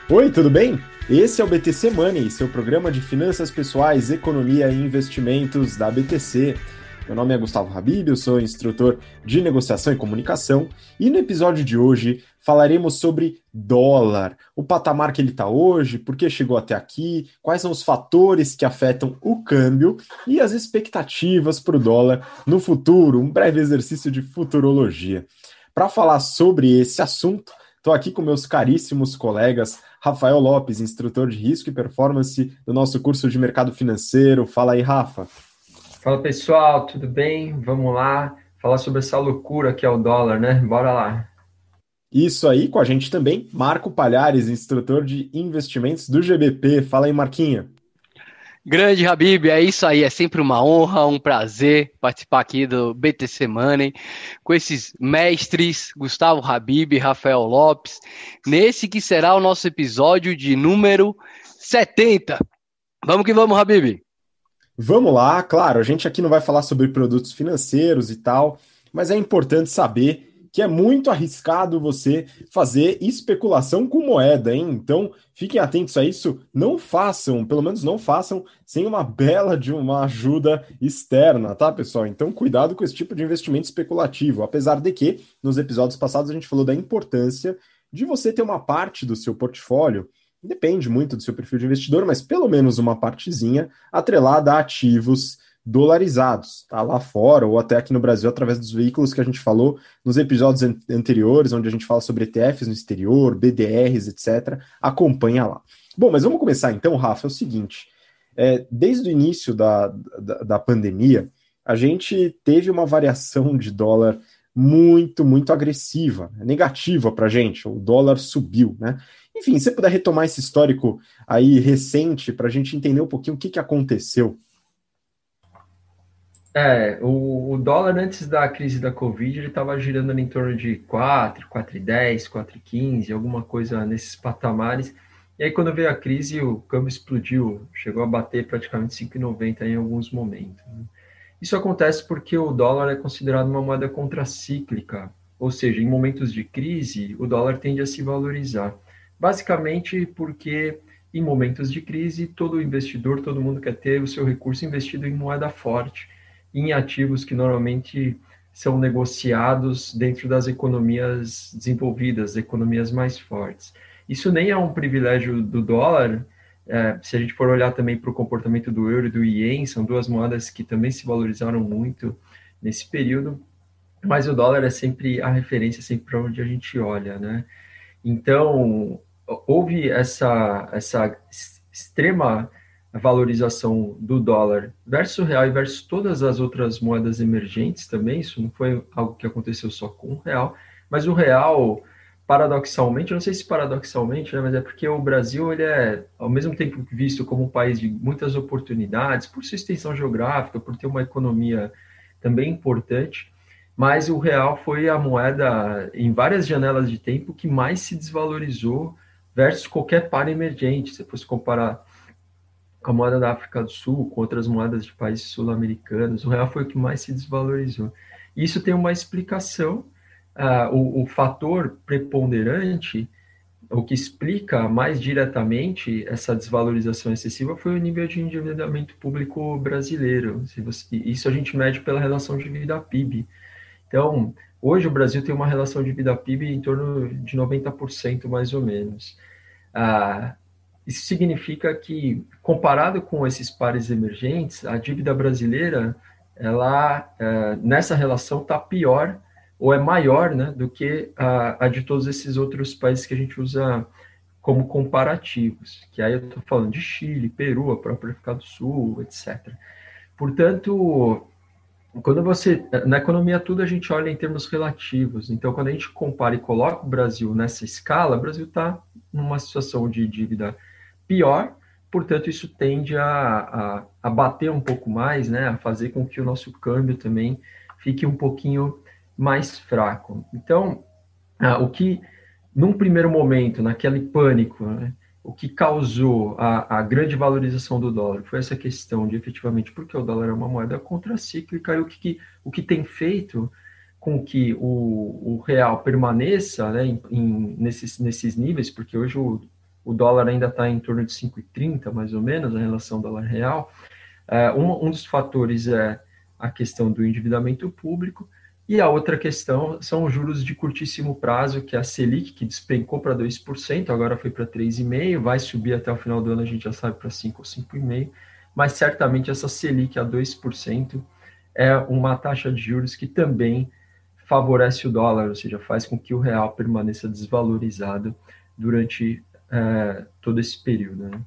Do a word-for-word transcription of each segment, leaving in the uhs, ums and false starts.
Oi, tudo bem? Esse é o B T C Money, seu programa de finanças pessoais, economia e investimentos da B T C. Meu nome é Gustavo Habib, eu sou instrutor de negociação e comunicação e no episódio de hoje falaremos sobre dólar, o patamar que ele está hoje, por que chegou até aqui, quais são os fatores que afetam o câmbio e as expectativas para o dólar no futuro, um breve exercício de futurologia. Para falar sobre esse assunto, estou aqui com meus caríssimos colegas Rafael Lopes, instrutor de risco e performance do nosso curso de mercado financeiro. Fala aí, Rafa. Fala pessoal, tudo bem? Vamos lá falar sobre essa loucura que é o dólar, né? Bora lá. Isso aí, com a gente também, Marco Palhares, instrutor de investimentos do G B P. Fala aí, Marquinha. Grande Habib, é isso aí, é sempre uma honra, um prazer participar aqui do B T C Money com esses mestres, Gustavo Habib e Rafael Lopes, nesse que será o nosso episódio de número setenta. Vamos que vamos, Habib! Vamos lá, claro, a gente aqui não vai falar sobre produtos financeiros e tal, mas é importante saber que é muito arriscado você fazer especulação com moeda, hein? Então, fiquem atentos a isso, não façam, pelo menos não façam sem uma bela de uma ajuda externa, tá, pessoal? Então, cuidado com esse tipo de investimento especulativo, apesar de que nos episódios passados a gente falou da importância de você ter uma parte do seu portfólio. Depende muito do seu perfil de investidor, mas pelo menos uma partezinha atrelada a ativos dolarizados, tá? Lá fora ou até aqui no Brasil, através dos veículos que a gente falou nos episódios an- anteriores, onde a gente fala sobre E T Fs no exterior, B D Rs, etcétera. Acompanha lá. Bom, mas vamos começar então, Rafa. É o seguinte: é, desde o início da, da, da pandemia, a gente teve uma variação de dólar muito, muito agressiva, negativa para a gente. O dólar subiu, né? Enfim, se você puder retomar esse histórico aí recente para a gente entender um pouquinho o que, que aconteceu. É, o, o dólar antes da crise da Covid, ele estava girando ali em torno de quatro, quatro e dez, quatro e quinze, alguma coisa nesses patamares. E aí quando veio a crise, o câmbio explodiu, chegou a bater praticamente cinco e noventa em alguns momentos, né? Isso acontece porque o dólar é considerado uma moeda contracíclica, ou seja, em momentos de crise, o dólar tende a se valorizar. Basicamente porque em momentos de crise, todo investidor, todo mundo quer ter o seu recurso investido em moeda forte, em ativos que normalmente são negociados dentro das economias desenvolvidas, economias mais fortes. Isso nem é um privilégio do dólar. É, se a gente for olhar também para o comportamento do euro e do ien, são duas moedas que também se valorizaram muito nesse período, mas o dólar é sempre a referência, sempre para onde a gente olha, né? Então, houve essa, essa extrema valorização do dólar versus o real e versus todas as outras moedas emergentes também. Isso não foi algo que aconteceu só com o real, mas o real, paradoxalmente, eu não sei se paradoxalmente, né, mas é porque o Brasil ele é, ao mesmo tempo visto como um país de muitas oportunidades, por sua extensão geográfica, por ter uma economia também importante, mas o real foi a moeda, em várias janelas de tempo, que mais se desvalorizou versus qualquer par emergente. Se fosse comparar com a moeda da África do Sul, com outras moedas de países sul-americanos, o real foi o que mais se desvalorizou. Isso tem uma explicação. Uh, o, o fator preponderante, o que explica mais diretamente essa desvalorização excessiva foi o nível de endividamento público brasileiro. Se você, isso a gente mede pela relação dívida P I B. Então, hoje o Brasil tem uma relação dívida P I B em torno de noventa por cento mais ou menos. Ah, isso significa que, comparado com esses pares emergentes, a dívida brasileira, ela é, nessa relação está pior ou é maior, né, do que a, a de todos esses outros países que a gente usa como comparativos, que aí eu estou falando de Chile, Peru, a própria África do Sul, etcétera. Portanto, quando você, na economia tudo a gente olha em termos relativos. Então, quando a gente compara e coloca o Brasil nessa escala, o Brasil está numa situação de dívida pior, portanto, isso tende a, a, a bater um pouco mais, né, a fazer com que o nosso câmbio também fique um pouquinho mais fraco. Então, ah, o que, num primeiro momento, naquele pânico, né, o que causou a, a grande valorização do dólar foi essa questão de, efetivamente, porque o dólar é uma moeda contracíclica e o que, o que tem feito com que o, o real permaneça, né, em, em, nesses, nesses níveis, porque hoje o, o dólar ainda está em torno de cinco e trinta, mais ou menos, a relação dólar-real. É, um, um dos fatores é a questão do endividamento público, e a outra questão são os juros de curtíssimo prazo, que é a Selic, que despencou para dois por cento, agora foi para três vírgula cinco por cento, vai subir até o final do ano, a gente já sabe, para cinco por cento ou cinco vírgula cinco por cento, mas certamente essa Selic a dois por cento é uma taxa de juros que também favorece o dólar, ou seja, faz com que o real permaneça desvalorizado durante é, todo esse período, né?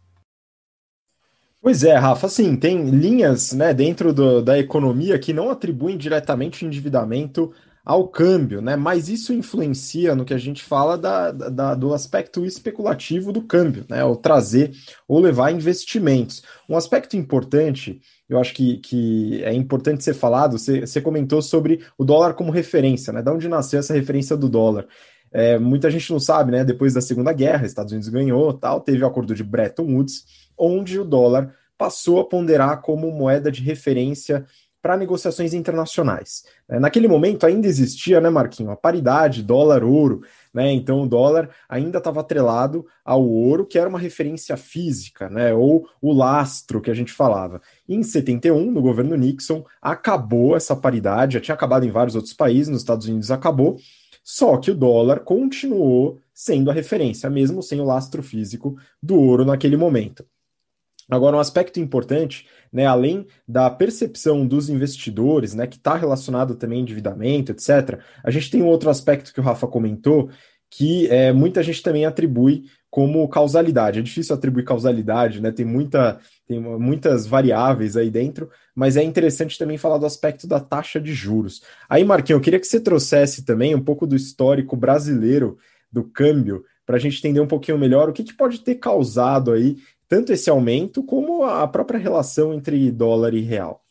Pois é, Rafa, assim, tem linhas, né, dentro do- da economia que não atribuem diretamente o endividamento ao câmbio, né, mas isso influencia no que a gente fala da, da- do aspecto especulativo do câmbio, né, ou trazer ou levar investimentos. Um aspecto importante, eu acho que, que é importante ser falado, você, você comentou sobre o dólar como referência, né, de onde nasceu essa referência do dólar. É, muita gente não sabe, né, depois da Segunda Guerra, Estados Unidos ganhou, tal, teve o acordo de Bretton Woods, onde o dólar passou a ponderar como moeda de referência para negociações internacionais. É, naquele momento ainda existia, né, Marquinho, a paridade dólar-ouro, né? Então o dólar ainda estava atrelado ao ouro, que era uma referência física, né? Ou o lastro que a gente falava. E em setenta e um, no governo Nixon, acabou essa paridade, já tinha acabado em vários outros países, nos Estados Unidos acabou, só que o dólar continuou sendo a referência, mesmo sem o lastro físico do ouro naquele momento. Agora, um aspecto importante, né, além da percepção dos investidores, né, que está relacionado também ao endividamento, etcétera, a gente tem um outro aspecto que o Rafa comentou, que é, muita gente também atribui como causalidade. É difícil atribuir causalidade, né, tem, muita, tem muitas variáveis aí dentro, mas é interessante também falar do aspecto da taxa de juros. Aí, Marquinhos, eu queria que você trouxesse também um pouco do histórico brasileiro do câmbio, para a gente entender um pouquinho melhor o que, que pode ter causado aí tanto esse aumento como a própria relação entre dólar e real.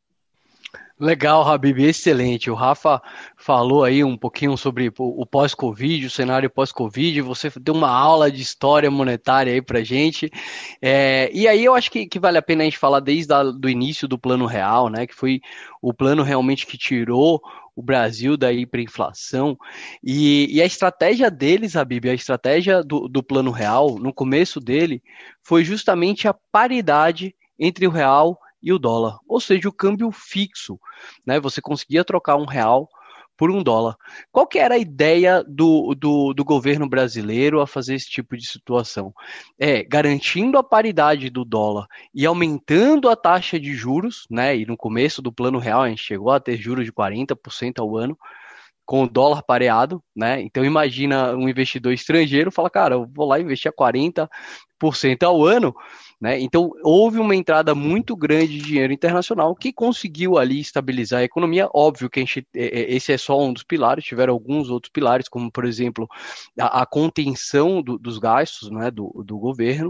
Legal, Habib, excelente. O Rafa falou aí um pouquinho sobre o pós-Covid, o cenário pós-Covid. Você deu uma aula de história monetária aí pra gente. É, e aí eu acho que, que vale a pena a gente falar desde o início do Plano Real, né? Que foi o plano realmente que tirou o Brasil da hiperinflação. E, e a estratégia deles, Habib, a estratégia do, do Plano Real, no começo dele, foi justamente a paridade entre o real e o dólar, ou seja, o câmbio fixo, né? Você conseguia trocar um real por um dólar. Qual que era a ideia do, do, do governo brasileiro a fazer esse tipo de situação? É, garantindo a paridade do dólar e aumentando a taxa de juros, né? E no começo do Plano Real a gente chegou a ter juros de quarenta por cento ao ano, com o dólar pareado, né? Então imagina um investidor estrangeiro fala, cara, eu vou lá investir a quarenta por cento ao ano, né? Então houve uma entrada muito grande de dinheiro internacional que conseguiu ali estabilizar a economia. Óbvio que a gente, esse é só um dos pilares, tiveram alguns outros pilares, como por exemplo a, a contenção do, dos gastos, né, do, do governo.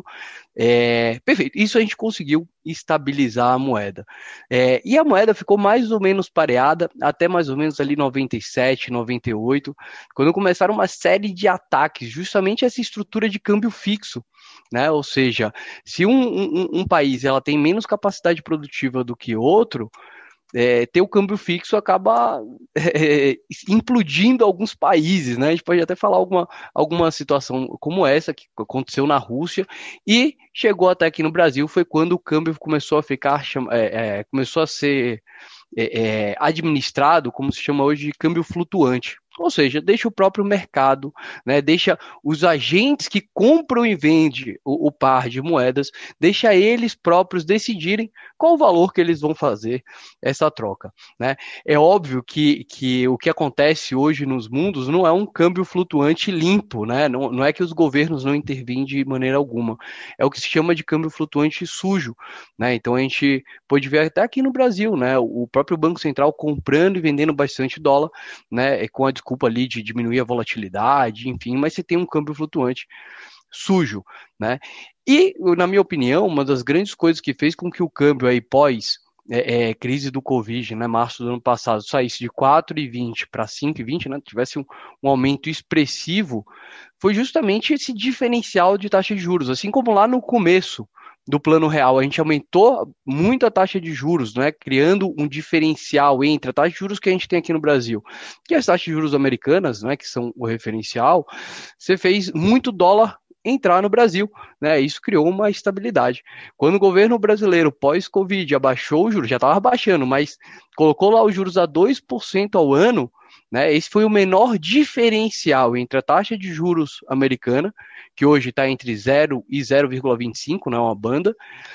É, perfeito, isso a gente conseguiu estabilizar a moeda. É, e a moeda ficou mais ou menos pareada até mais ou menos ali noventa e sete, noventa e oito, quando começaram uma série de ataques, justamente essa estrutura de câmbio fixo, né? Ou seja, se um, um, um país ela tem menos capacidade produtiva do que outro, é, ter o câmbio fixo acaba é, implodindo alguns países, né? A gente pode até falar alguma, alguma situação como essa que aconteceu na Rússia e chegou até aqui no Brasil, foi quando o câmbio começou a ficar, é, é, começou a ser é, é, administrado, como se chama hoje, de câmbio flutuante. Ou seja, deixa o próprio mercado, né, deixa os agentes que compram e vendem o, o par de moedas, deixa eles próprios decidirem qual o valor que eles vão fazer essa troca, né? É óbvio que, que o que acontece hoje nos mundos não é um câmbio flutuante limpo, né? Não, não é que os governos não intervêm de maneira alguma, é o que se chama de câmbio flutuante sujo, né? Então a gente pode ver até aqui no Brasil, né? O próprio Banco Central comprando e vendendo bastante dólar, né? Com a desculpa ali de diminuir a volatilidade, enfim, mas você tem um câmbio flutuante sujo, né? E, na minha opinião, uma das grandes coisas que fez com que o câmbio aí pós é, é, crise do Covid, né, março do ano passado, saísse de quatro vírgula vinte para cinco vírgula vinte, né, tivesse um, um aumento expressivo, foi justamente esse diferencial de taxa de juros, assim como lá no começo do Plano Real, a gente aumentou muito a taxa de juros, né, criando um diferencial entre a taxa de juros que a gente tem aqui no Brasil e as taxas de juros americanas, né, que são o referencial. Você fez muito dólar entrar no Brasil, né? Isso criou uma estabilidade. Quando o governo brasileiro, pós-Covid, abaixou o juros, já estava baixando, mas colocou lá os juros a dois por cento ao ano, né? Esse foi o menor diferencial entre a taxa de juros americana, que hoje está entre zero e zero vírgula vinte e cinco, né? Uma banda,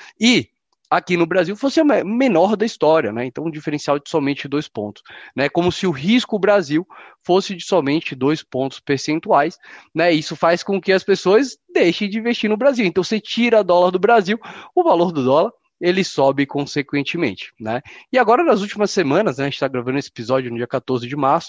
e aqui no Brasil fosse a menor da história, né? Então um diferencial de somente dois pontos, né? Como se o risco Brasil fosse de somente dois pontos percentuais, né? Isso faz com que as pessoas deixem de investir no Brasil. Então você tira dólar do Brasil, o valor do dólar ele sobe consequentemente, né? E agora nas últimas semanas, né, a gente está gravando esse episódio no dia quatorze de março,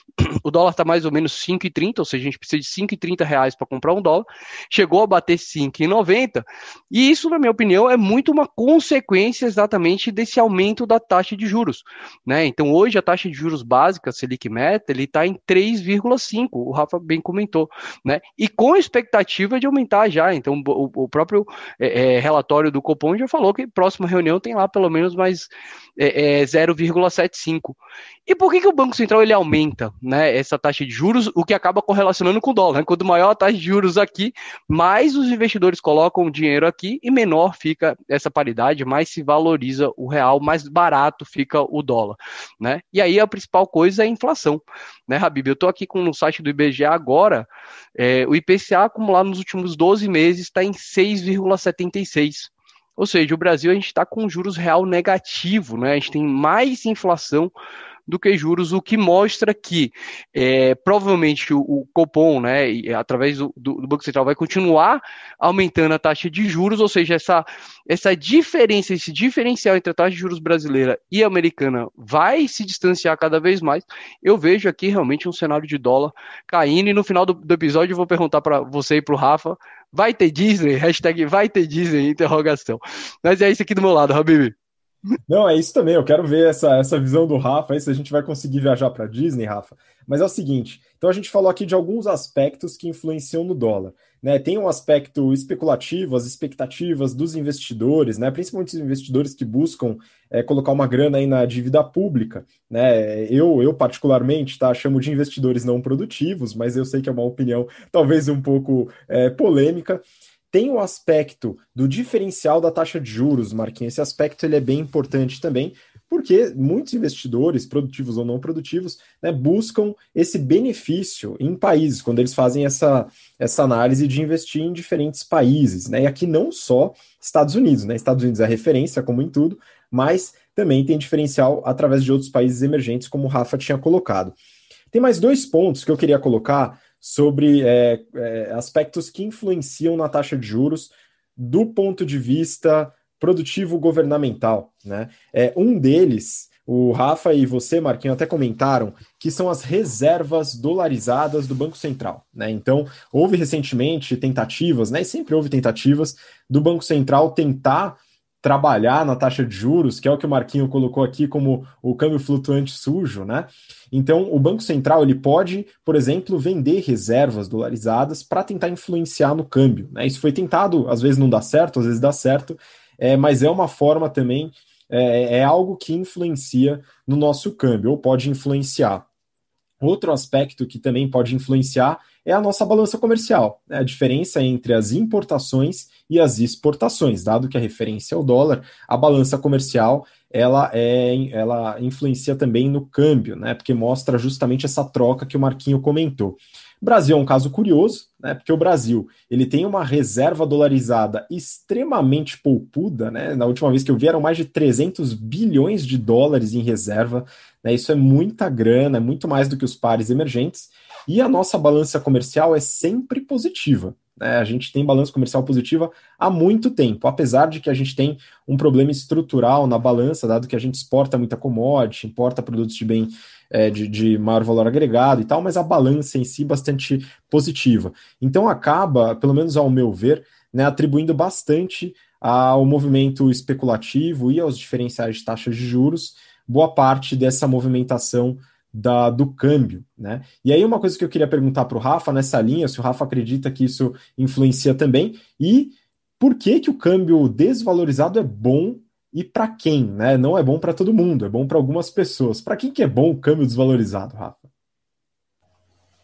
o dólar está mais ou menos cinco e trinta, ou seja, a gente precisa de cinco e trinta reais para comprar um dólar, chegou a bater cinco e noventa, e isso, na minha opinião, é muito uma consequência exatamente desse aumento da taxa de juros, né? Então hoje a taxa de juros básica, Selic Meta, ele está em três vírgula cinco, o Rafa bem comentou, né? E com expectativa de aumentar já, então o, o próprio é, é, relatório do Copom já falou que próxima reunião tem lá pelo menos mais é, é, zero vírgula setenta e cinco. E por que, que o Banco Central ele aumenta, né, essa taxa de juros, o que acaba correlacionando com o dólar, né? Quanto maior a taxa de juros aqui, mais os investidores colocam dinheiro aqui e menor fica essa paridade, mais se valoriza o real, mais barato fica o dólar, né? E aí a principal coisa é a inflação, né, Habib? Eu estou aqui com, no site do I B G A agora, é, o I P C A acumulado nos últimos doze meses está em seis vírgula setenta e seis. Ou seja, o Brasil a gente está com juros real negativo, né? A gente tem mais inflação do que juros, o que mostra que é, provavelmente o, o Copom, né, e, através do, do, do Banco Central, vai continuar aumentando a taxa de juros, ou seja, essa, essa diferença, esse diferencial entre a taxa de juros brasileira e americana vai se distanciar cada vez mais. Eu vejo aqui realmente um cenário de dólar caindo, e no final do, do episódio eu vou perguntar para você e para o Rafa, vai ter Disney? Hashtag vai ter Disney, interrogação. Mas é isso aqui do meu lado, Habib. Não, é isso também. Eu quero ver essa, essa visão do Rafa, aí se a gente vai conseguir viajar para Disney, Rafa. Mas é o seguinte, então a gente falou aqui de alguns aspectos que influenciam no dólar, né? Tem um aspecto especulativo, as expectativas dos investidores, né? Principalmente os investidores que buscam é, colocar uma grana aí na dívida pública, né? Eu, eu particularmente, tá, chamo de investidores não produtivos, mas eu sei que é uma opinião talvez um pouco é, polêmica. Tem o aspecto do diferencial da taxa de juros, Marquinhos. Esse aspecto ele é bem importante também, porque muitos investidores, produtivos ou não produtivos, né, buscam esse benefício em países, quando eles fazem essa, essa análise de investir em diferentes países, né? E aqui não só Estados Unidos, né? Estados Unidos é referência, como em tudo, mas também tem diferencial através de outros países emergentes, como o Rafa tinha colocado. Tem mais dois pontos que eu queria colocar sobre é, é, aspectos que influenciam na taxa de juros do ponto de vista produtivo governamental, né? É, um deles, o Rafa e você, Marquinhos, até comentaram, que são as reservas dolarizadas do Banco Central, né? Então, houve recentemente tentativas, né? E sempre houve tentativas do Banco Central tentar trabalhar na taxa de juros, que é o que o Marquinho colocou aqui como o câmbio flutuante sujo, né? Então, o Banco Central ele pode, por exemplo, vender reservas dolarizadas para tentar influenciar no câmbio, né? Isso foi tentado, às vezes não dá certo, às vezes dá certo, é, mas é uma forma também, é, é algo que influencia no nosso câmbio, ou pode influenciar. Outro aspecto que também pode influenciar é a nossa balança comercial, né? A diferença entre as importações e as exportações. Dado que a referência é o dólar, a balança comercial ela, é, ela influencia também no câmbio, né? Porque mostra justamente essa troca que o Marquinho comentou. O Brasil é um caso curioso, né? Porque o Brasil ele tem uma reserva dolarizada extremamente poupuda, né? Na última vez que eu vi eram mais de trezentos bilhões de dólares em reserva, né? Isso é muita grana, é muito mais do que os pares emergentes, e a nossa balança comercial é sempre positiva, né? A gente tem balança comercial positiva há muito tempo, apesar de que a gente tem um problema estrutural na balança, dado que a gente exporta muita commodity, importa produtos de bem é, de, de maior valor agregado e tal, mas a balança em si bastante positiva. Então acaba, pelo menos ao meu ver, né, atribuindo bastante ao movimento especulativo e aos diferenciais de taxas de juros, boa parte dessa movimentação Da, do câmbio, né? E aí uma coisa que eu queria perguntar para o Rafa nessa linha, se o Rafa acredita que isso influencia também, e por que que o câmbio desvalorizado é bom e para quem, né? Não é bom para todo mundo, é bom para algumas pessoas. Para quem que é bom o câmbio desvalorizado, Rafa?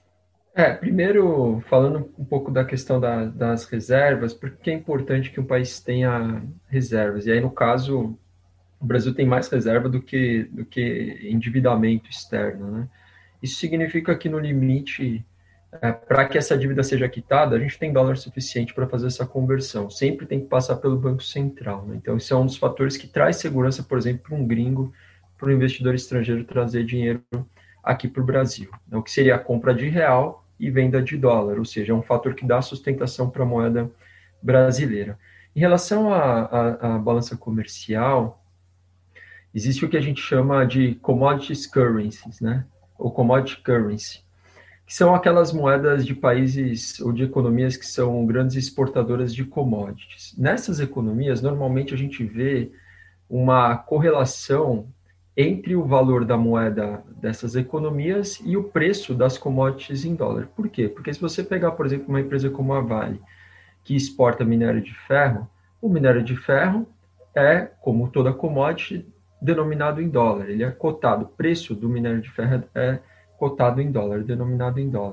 É, primeiro, falando um pouco da questão da- das reservas, porque é importante que o país tenha reservas. E aí, no caso, o Brasil tem mais reserva do que, do que endividamento externo, né? Isso significa que, no limite, é, para que essa dívida seja quitada, a gente tem dólar suficiente para fazer essa conversão. Sempre tem que passar pelo Banco Central, né? Então, isso é um dos fatores que traz segurança, por exemplo, para um gringo, para um investidor estrangeiro trazer dinheiro aqui para o Brasil. Né? O que seria a compra de real e venda de dólar, ou seja, é um fator que dá sustentação para a moeda brasileira. Em relação à, à, à balança comercial, existe o que a gente chama de commodities currencies, né? Ou commodity currency, que são aquelas moedas de países ou de economias que são grandes exportadoras de commodities. Nessas economias, normalmente a gente vê uma correlação entre o valor da moeda dessas economias e o preço das commodities em dólar. Por quê? Porque se você pegar, por exemplo, uma empresa como a Vale, que exporta minério de ferro, o minério de ferro é, como toda commodity, denominado em dólar. Ele é cotado, o preço do minério de ferro é cotado em dólar, denominado em dólar.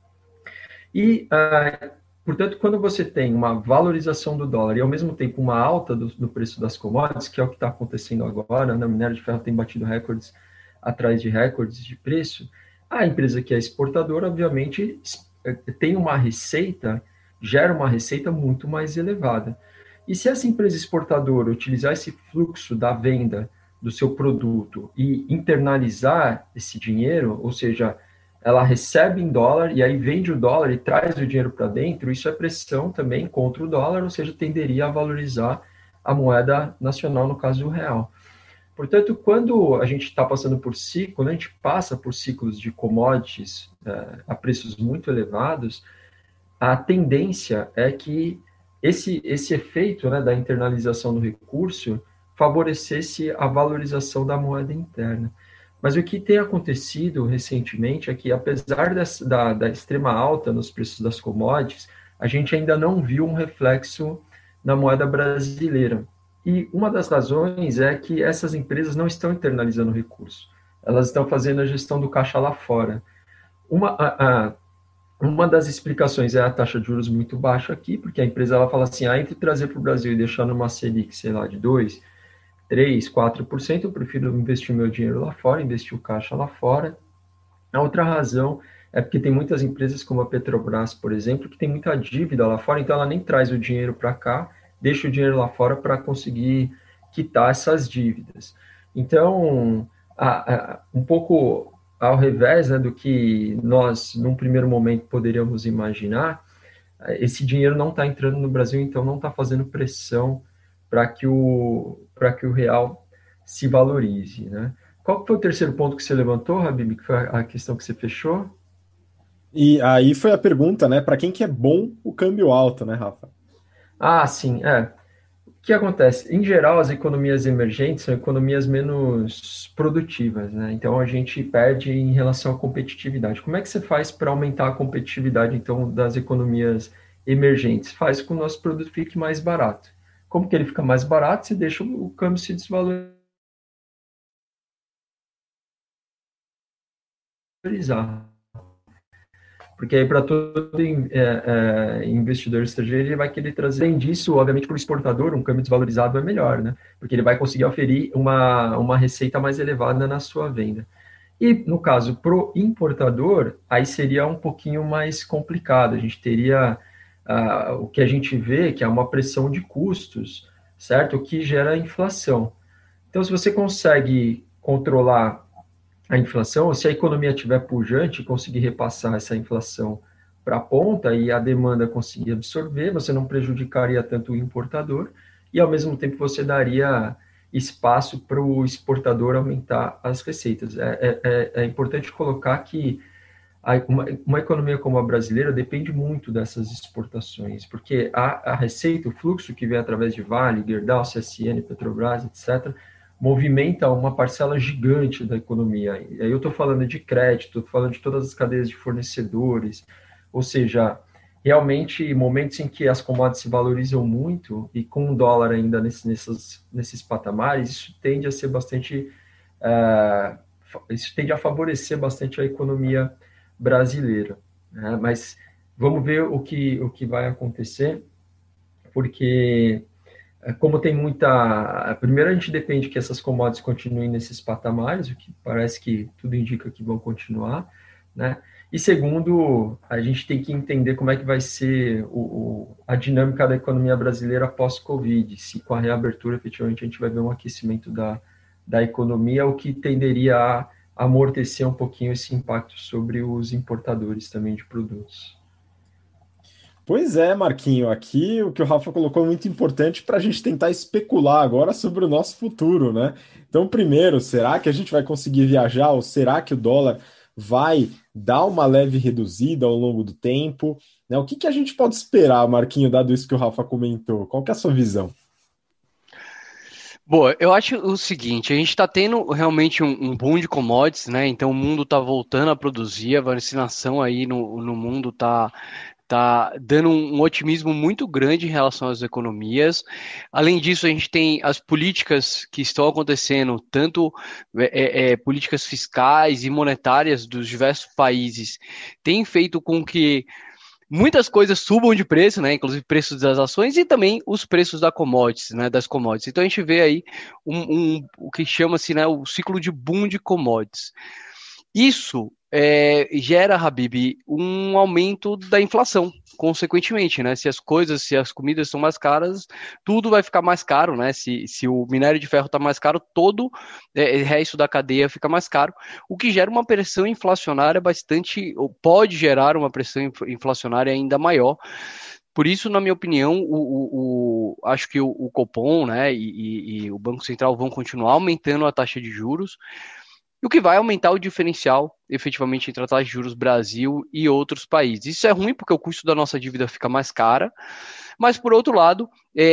E, ah, portanto, quando você tem uma valorização do dólar e, ao mesmo tempo, uma alta do, do preço das commodities, que é o que está acontecendo agora, né? O minério de ferro tem batido recordes atrás de recordes de preço, a empresa que é exportadora, obviamente, tem uma receita, gera uma receita muito mais elevada. E se essa empresa exportadora utilizar esse fluxo da venda do seu produto e internalizar esse dinheiro, ou seja, ela recebe em dólar e aí vende o dólar e traz o dinheiro para dentro, isso é pressão também contra o dólar, ou seja, tenderia a valorizar a moeda nacional, no caso do real. Portanto, quando a gente está passando por ciclo, quando a gente passa por ciclos de commodities é, a preços muito elevados, a tendência é que esse, esse efeito, né, da internalização do recurso favorecesse a valorização da moeda interna. Mas o que tem acontecido recentemente é que, apesar dessa, da, da extrema alta nos preços das commodities, a gente ainda não viu um reflexo na moeda brasileira. E uma das razões é que essas empresas não estão internalizando o recurso, elas estão fazendo a gestão do caixa lá fora. Uma, a, a, uma das explicações é a taxa de juros muito baixa aqui, porque a empresa ela fala assim, ah, entre trazer para o Brasil e deixar numa Selic, sei lá, de dois, três, quatro por cento, eu prefiro investir meu dinheiro lá fora, investir o caixa lá fora. A outra razão é porque tem muitas empresas como a Petrobras, por exemplo, que tem muita dívida lá fora, então ela nem traz o dinheiro para cá, deixa o dinheiro lá fora para conseguir quitar essas dívidas. Então, a, a, um pouco ao revés, né, do que nós, num primeiro momento, poderíamos imaginar, esse dinheiro não está entrando no Brasil, então não está fazendo pressão para que o para que o real se valorize, né? Qual foi o terceiro ponto que você levantou, Habib, que foi a questão que você fechou? E aí foi a pergunta, né? Para quem que é bom o câmbio alto, né, Rafa? Ah, sim, é. O que acontece? Em geral, as economias emergentes são economias menos produtivas, né? Então a gente perde em relação à competitividade. Como é que você faz para aumentar a competitividade, então, das economias emergentes? Faz com que o nosso produto fique mais barato. Como que ele fica mais barato? Você deixa o câmbio se desvalorizar. Porque aí para todo é, é, investidor estrangeiro ele vai querer trazer. Além disso, obviamente, para o exportador, um câmbio desvalorizado é melhor, né? Porque ele vai conseguir oferir uma, uma receita mais elevada na sua venda. E, no caso, para o importador, aí seria um pouquinho mais complicado. A gente teria uh, o que a gente vê, que é uma pressão de custos, certo? O que gera inflação. Então, se você consegue controlar a inflação, ou se a economia estiver pujante, conseguir repassar essa inflação para a ponta e a demanda conseguir absorver, você não prejudicaria tanto o importador e, ao mesmo tempo, você daria espaço para o exportador aumentar as receitas. É, é, é importante colocar que a, uma, uma economia como a brasileira depende muito dessas exportações, porque a, a receita, o fluxo que vem através de Vale, Gerdau, C S N, Petrobras, etcétera, movimenta uma parcela gigante da economia. E aí eu estou falando de crédito, estou falando de todas as cadeias de fornecedores, ou seja, realmente momentos em que as commodities se valorizam muito e com o dólar ainda nesse, nesses, nesses patamares, isso tende a ser bastante, uh, isso tende a favorecer bastante a economia brasileira. né? Mas vamos ver o que, o que vai acontecer, porque como tem muita... Primeiro, a gente depende que essas commodities continuem nesses patamares, o que parece que tudo indica que vão continuar, né? E segundo, a gente tem que entender como é que vai ser o, o, a dinâmica da economia brasileira pós-Covid, se com a reabertura, efetivamente, a gente vai ver um aquecimento da, da economia, o que tenderia a amortecer um pouquinho esse impacto sobre os importadores também de produtos. Pois é, Marquinho, aqui o que o Rafa colocou é muito importante para a gente tentar especular agora sobre o nosso futuro, né? Então, primeiro, será que a gente vai conseguir viajar ou será que o dólar vai dar uma leve reduzida ao longo do tempo? Né? O que que a gente pode esperar, Marquinho, dado isso que o Rafa comentou? Qual que é a sua visão? Boa, eu acho o seguinte, a gente está tendo realmente um, um boom de commodities, né? Então o mundo está voltando a produzir, a vacinação aí no, no mundo está tá dando um, um otimismo muito grande em relação às economias. Além disso, a gente tem as políticas que estão acontecendo, tanto é, é, políticas fiscais e monetárias dos diversos países, têm feito com que muitas coisas subam de preço, né? Inclusive preços das ações e também os preços da commodities, né? Das commodities. Então a gente vê aí um, um, o que chama-se, né, o ciclo de boom de commodities. Isso é, gera, Habib, um aumento da inflação, consequentemente, né? Se as coisas, se as comidas são mais caras, tudo vai ficar mais caro, né? Se, se o minério de ferro está mais caro, todo é, o resto da cadeia fica mais caro, o que gera uma pressão inflacionária bastante, ou pode gerar uma pressão inflacionária ainda maior. Por isso, na minha opinião, o, o, o, acho que o, o Copom, né, e, e, e o Banco Central vão continuar aumentando a taxa de juros, e o que vai aumentar o diferencial, efetivamente, entre a taxa de juros Brasil e outros países. Isso é ruim porque o custo da nossa dívida fica mais cara, mas, por outro lado,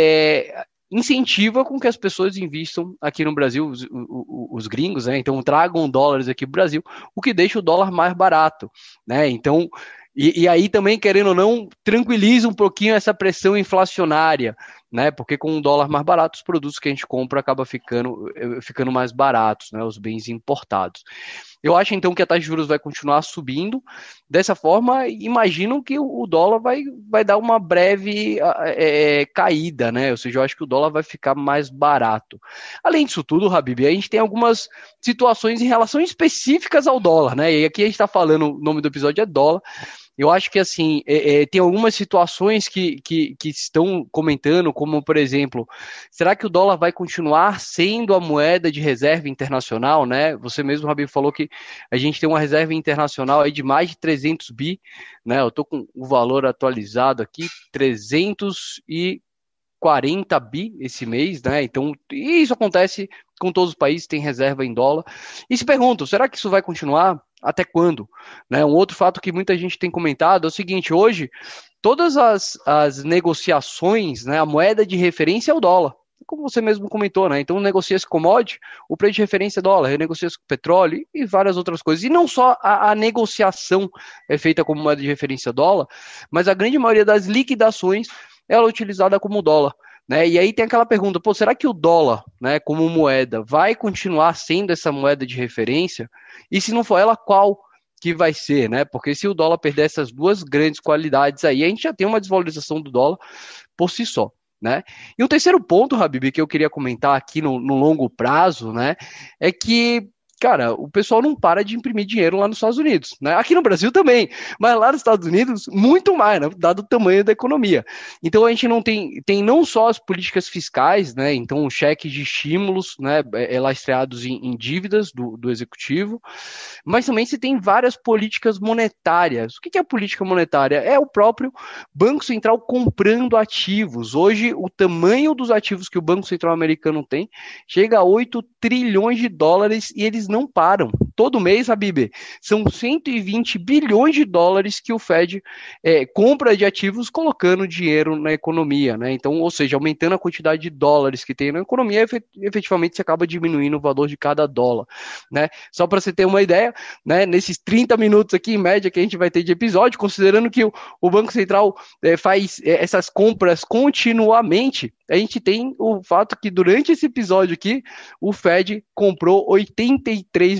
é, incentiva com que as pessoas investam aqui no Brasil, os, os, os gringos, né? Então tragam dólares aqui para o Brasil, o que deixa o dólar mais barato, né? Então, e, e aí também, querendo ou não, tranquiliza um pouquinho essa pressão inflacionária, né? Porque com um dólar mais barato, os produtos que a gente compra acabam ficando, ficando mais baratos, né? Os bens importados. Eu acho, então, que a taxa de juros vai continuar subindo. Dessa forma, imagino que o dólar vai, vai dar uma breve é, caída, né? Ou seja, eu acho que o dólar vai ficar mais barato. Além disso tudo, Habib, a gente tem algumas situações em relação específicas ao dólar, né? E aqui a gente está falando, o nome do episódio é dólar. Eu acho que, assim, é, é, tem algumas situações que, que, que estão comentando, como, por exemplo, será que o dólar vai continuar sendo a moeda de reserva internacional, né? Você mesmo, Rabib, falou que a gente tem uma reserva internacional aí de mais de trezentos bi, né? Eu estou com o valor atualizado aqui, trezentos e quarenta bi esse mês, né? Então, isso acontece com todos os países, tem reserva em dólar. E se perguntam, será que isso vai continuar? Até quando? Né? Um outro fato que muita gente tem comentado é o seguinte, hoje, todas as, as negociações, né, a moeda de referência é o dólar, como você mesmo comentou, né? Então negocia-se commodity, o preço de referência é dólar, renegocia-se petróleo e várias outras coisas. E não só a, a negociação é feita como moeda de referência dólar, mas a grande maioria das liquidações ela é utilizada como dólar. Né? E aí tem aquela pergunta, pô, será que o dólar, né, como moeda, vai continuar sendo essa moeda de referência? E se não for ela, qual que vai ser, né? Porque se o dólar perder essas duas grandes qualidades aí, a gente já tem uma desvalorização do dólar por si só, né? E o terceiro ponto, Habib, que eu queria comentar aqui no, no longo prazo, né, é que cara, o pessoal não para de imprimir dinheiro lá nos Estados Unidos, né? Aqui no Brasil também, mas lá nos Estados Unidos, muito mais, né? Dado o tamanho da economia. Então a gente não tem, tem não só as políticas fiscais, né? Então cheques de estímulos, né? É, lastreados em, em dívidas do, do executivo, mas também se tem várias políticas monetárias. O que é a política monetária? É o próprio Banco Central comprando ativos. Hoje, o tamanho dos ativos que o Banco Central americano tem chega a oito trilhões de dólares e eles não param. Todo mês, Habib, são cento e vinte bilhões de dólares que o Fed é, compra de ativos colocando dinheiro na economia, né? Então, ou seja, aumentando a quantidade de dólares que tem na economia, efetivamente se acaba diminuindo o valor de cada dólar, né? Só para você ter uma ideia, né, nesses trinta minutos aqui, em média, que a gente vai ter de episódio, considerando que o, o Banco Central é, faz é, essas compras continuamente, a gente tem o fato que durante esse episódio aqui, o Fed comprou oitenta e três vírgula três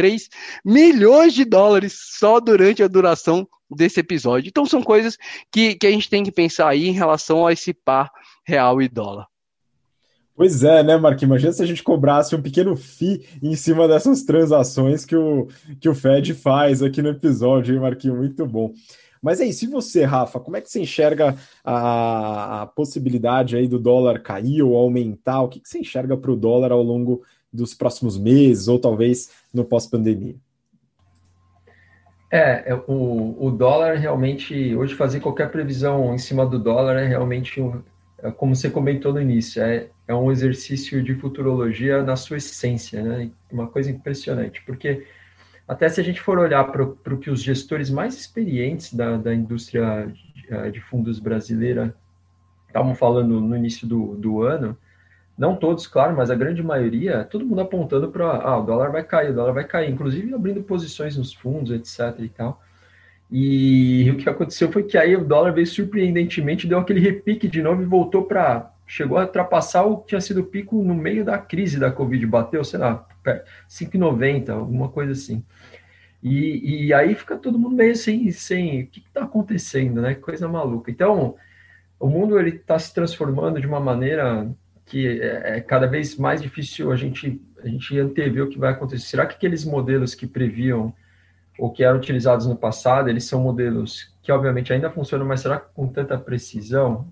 três milhões de dólares só durante a duração desse episódio. Então são coisas que, que a gente tem que pensar aí em relação a esse par real e dólar. Pois é, né, Marquinhos? Imagina se a gente cobrasse um pequeno F I em cima dessas transações que o, que o Fed faz aqui no episódio, hein, Marquinhos? Muito bom. Mas aí, se você, Rafa, como é que você enxerga a, a possibilidade aí do dólar cair ou aumentar? O que, que você enxerga para o dólar ao longo dos próximos meses ou talvez no pós-pandemia? É, é, o, o dólar realmente, hoje fazer qualquer previsão em cima do dólar é realmente, um, é, como você comentou no início, é, é um exercício de futurologia na sua essência, né? Uma coisa impressionante, porque até se a gente for olhar para o que os gestores mais experientes da, da indústria de, de fundos brasileira estavam falando no início do, do ano, não todos, claro, mas a grande maioria, todo mundo apontando para, ah, o dólar vai cair, o dólar vai cair, inclusive abrindo posições nos fundos, etc e tal. E o que aconteceu foi que aí o dólar veio surpreendentemente, deu aquele repique de novo e voltou para, chegou a ultrapassar o que tinha sido o pico no meio da crise da Covid, bateu, sei lá, cinco e noventa, alguma coisa assim. E, e aí fica todo mundo meio sem, sem o que está acontecendo, né? Coisa maluca. Então, o mundo ele está se transformando de uma maneira que é, é cada vez mais difícil a gente, a gente antever o que vai acontecer. Será que aqueles modelos que previam ou que eram utilizados no passado, eles são modelos que obviamente ainda funcionam, mas será que com tanta precisão?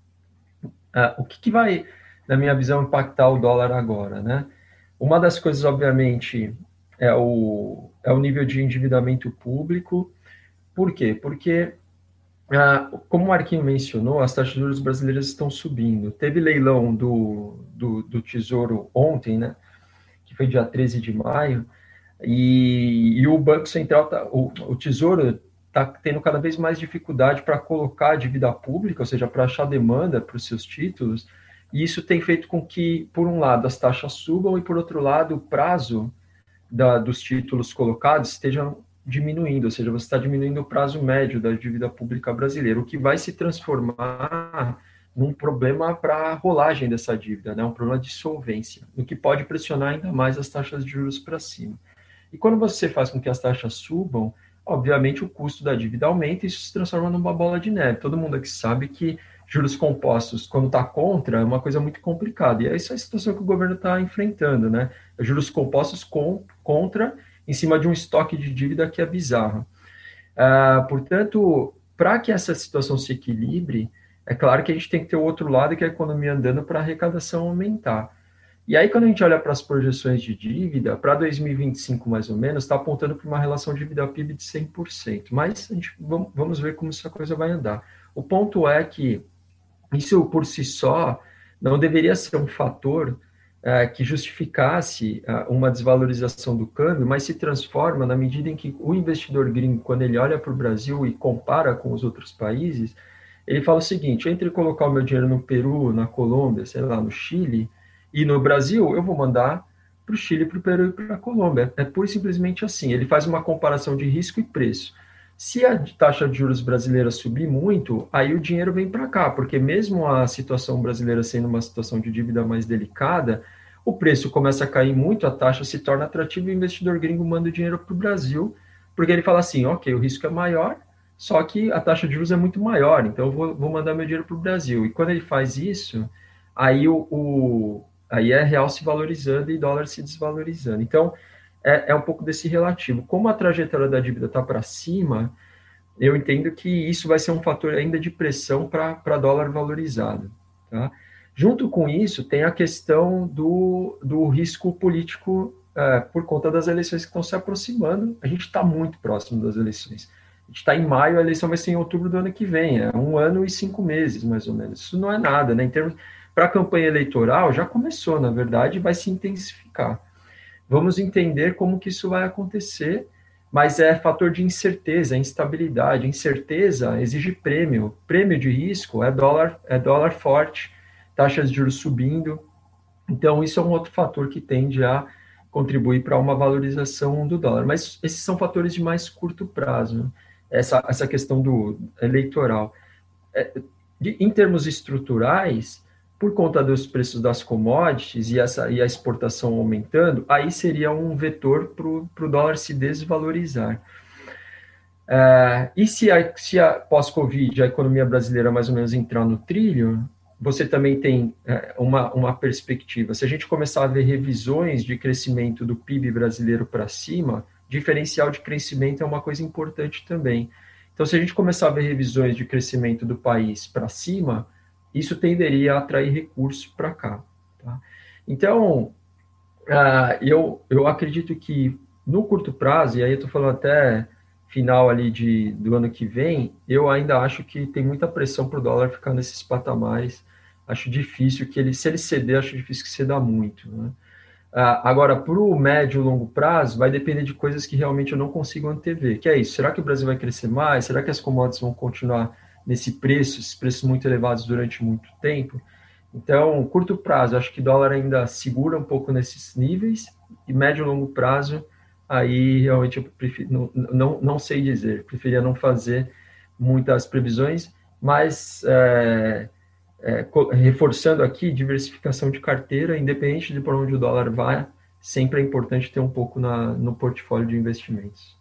Ah, o que, que vai, na minha visão, impactar o dólar agora, né? Uma das coisas, obviamente, é o, é o nível de endividamento público. Por quê? Porque Ah, como o Marquinho mencionou, as taxas de juros brasileiras estão subindo. Teve leilão do, do, do Tesouro ontem, né, que foi dia treze de maio, e, e o Banco Central, tá, o, o Tesouro está tendo cada vez mais dificuldade para colocar a dívida pública, ou seja, para achar demanda para os seus títulos, e isso tem feito com que, por um lado, as taxas subam e, por outro lado, o prazo da, dos títulos colocados esteja diminuindo, ou seja, você está diminuindo o prazo médio da dívida pública brasileira, o que vai se transformar num problema para a rolagem dessa dívida, né? Um problema de solvência, o que pode pressionar ainda mais as taxas de juros para cima. E quando você faz com que as taxas subam, obviamente o custo da dívida aumenta e isso se transforma numa bola de neve. Todo mundo aqui sabe que juros compostos, quando está contra, é uma coisa muito complicada. E essa é a situação que o governo está enfrentando, né? Juros compostos com, contra em cima de um estoque de dívida que é bizarro. Uh, portanto, para que essa situação se equilibre, é claro que a gente tem que ter o outro lado, que é a economia andando para a arrecadação aumentar. E aí, quando a gente olha para as projeções de dívida, para dois mil e vinte e cinco, mais ou menos, está apontando para uma relação dívida-P I B de cem por cento. Mas a gente, vamos ver como essa coisa vai andar. O ponto é que isso, por si só, não deveria ser um fator Uh, que justificasse uh, uma desvalorização do câmbio, mas se transforma na medida em que o investidor gringo, quando ele olha para o Brasil e compara com os outros países, ele fala o seguinte: entre colocar o meu dinheiro no Peru, na Colômbia, sei lá, no Chile, e no Brasil, eu vou mandar para o Chile, para o Peru e para a Colômbia. É pura e simplesmente assim. Ele faz uma comparação de risco e preço. Se a taxa de juros brasileira subir muito, aí o dinheiro vem para cá, porque mesmo a situação brasileira sendo uma situação de dívida mais delicada, o preço começa a cair muito, a taxa se torna atrativa e o investidor gringo manda o dinheiro para o Brasil, porque ele fala assim, ok, o risco é maior, só que a taxa de juros é muito maior, então eu vou, vou mandar meu dinheiro para o Brasil. E quando ele faz isso, aí, o, o, aí é real se valorizando e dólar se desvalorizando. Então, É, é um pouco desse relativo. Como a trajetória da dívida está para cima, eu entendo que isso vai ser um fator ainda de pressão para dólar valorizado. Tá? Junto com isso, tem a questão do, do risco político é, por conta das eleições que estão se aproximando. A gente está muito próximo das eleições. A gente está em maio, a eleição vai ser em outubro do ano que vem. É um ano e cinco meses, mais ou menos. Isso não é nada, né? Em termos, para a campanha eleitoral, já começou, na verdade, e vai se intensificar. Vamos entender como que isso vai acontecer, mas é fator de incerteza, instabilidade. Incerteza exige prêmio. Prêmio de risco é dólar, é dólar forte, taxas de juros subindo. Então, isso é um outro fator que tende a contribuir para uma valorização do dólar. Mas esses são fatores de mais curto prazo, né? essa, essa questão do eleitoral. É, de, em termos estruturais, por conta dos preços das commodities e, essa, e a exportação aumentando, aí seria um vetor para o dólar se desvalorizar. É, e se, a, se a pós-Covid a economia brasileira mais ou menos entrar no trilho, você também tem é, uma, uma perspectiva. Se a gente começar a ver revisões de crescimento do P I B brasileiro para cima, diferencial de crescimento é uma coisa importante também. Então, se a gente começar a ver revisões de crescimento do país para cima, isso tenderia a atrair recursos para cá. Tá? Então, uh, eu, eu acredito que no curto prazo, e aí eu estou falando até final ali de, do ano que vem, eu ainda acho que tem muita pressão para o dólar ficar nesses patamares. Acho difícil que ele, se ele ceder, acho difícil que ceda muito. Né? Uh, agora, para o médio e longo prazo, vai depender de coisas que realmente eu não consigo antever. Que é isso, será que o Brasil vai crescer mais? Será que as commodities vão continuar nesse preço, esses preços muito elevados durante muito tempo? Então, curto prazo, acho que o dólar ainda segura um pouco nesses níveis, e médio e longo prazo, aí realmente eu prefiro, não, não, não sei dizer, preferia não fazer muitas previsões, mas é, é, reforçando aqui, diversificação de carteira, independente de por onde o dólar vai, sempre é importante ter um pouco na, no portfólio de investimentos.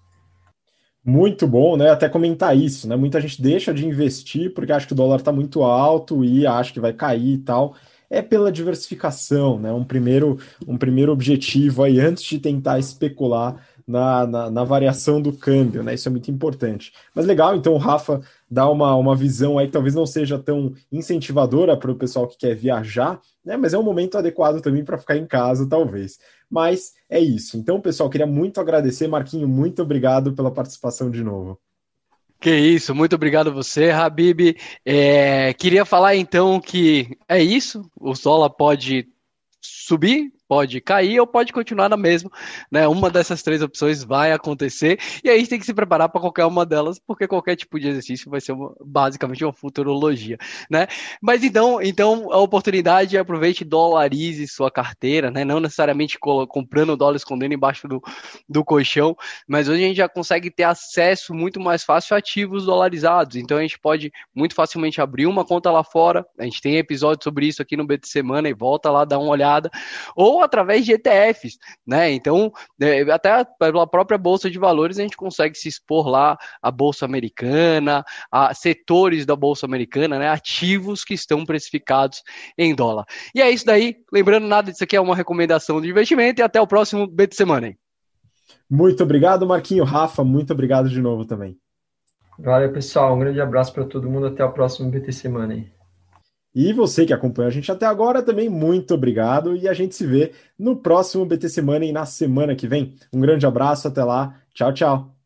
Muito bom, né? Até comentar isso, né? Muita gente deixa de investir porque acha que o dólar está muito alto e acha que vai cair e tal. É pela diversificação, né? Um primeiro, um primeiro objetivo aí antes de tentar especular na, na, na variação do câmbio, né? Isso é muito importante. Mas legal, então o Rafa dá uma, uma visão aí que talvez não seja tão incentivadora para o pessoal que quer viajar, né? Mas é um momento adequado também para ficar em casa, talvez. Mas é isso. Então, pessoal, queria muito agradecer. Marquinho, muito obrigado pela participação de novo. Que isso, muito obrigado a você, Habib. É, queria falar então que é isso, o dólar pode subir, pode cair ou pode continuar na mesma, né? Uma dessas três opções vai acontecer e aí a gente tem que se preparar para qualquer uma delas, porque qualquer tipo de exercício vai ser uma, basicamente uma futurologia, né? Mas então, então a oportunidade, aproveite e dolarize sua carteira, né? Não necessariamente comprando dólar, escondendo embaixo do, do colchão, mas hoje a gente já consegue ter acesso muito mais fácil a ativos dolarizados, então a gente pode muito facilmente abrir uma conta lá fora, a gente tem episódio sobre isso aqui no B T Semana e volta lá, dá uma olhada, ou através de E T Fs, né? Então, até pela própria Bolsa de Valores, a gente consegue se expor lá à Bolsa Americana, a setores da Bolsa Americana, né? Ativos que estão precificados em dólar. E é isso daí. Lembrando, nada disso aqui é uma recomendação de investimento e até o próximo B T Semana. Muito obrigado, Marquinho. Rafa, muito obrigado de novo também. Valeu, pessoal. Um grande abraço para todo mundo. Até o próximo B T Semana aí. E você que acompanha a gente até agora também, muito obrigado. E a gente se vê no próximo B T Semana e na semana que vem. Um grande abraço, até lá. Tchau, tchau.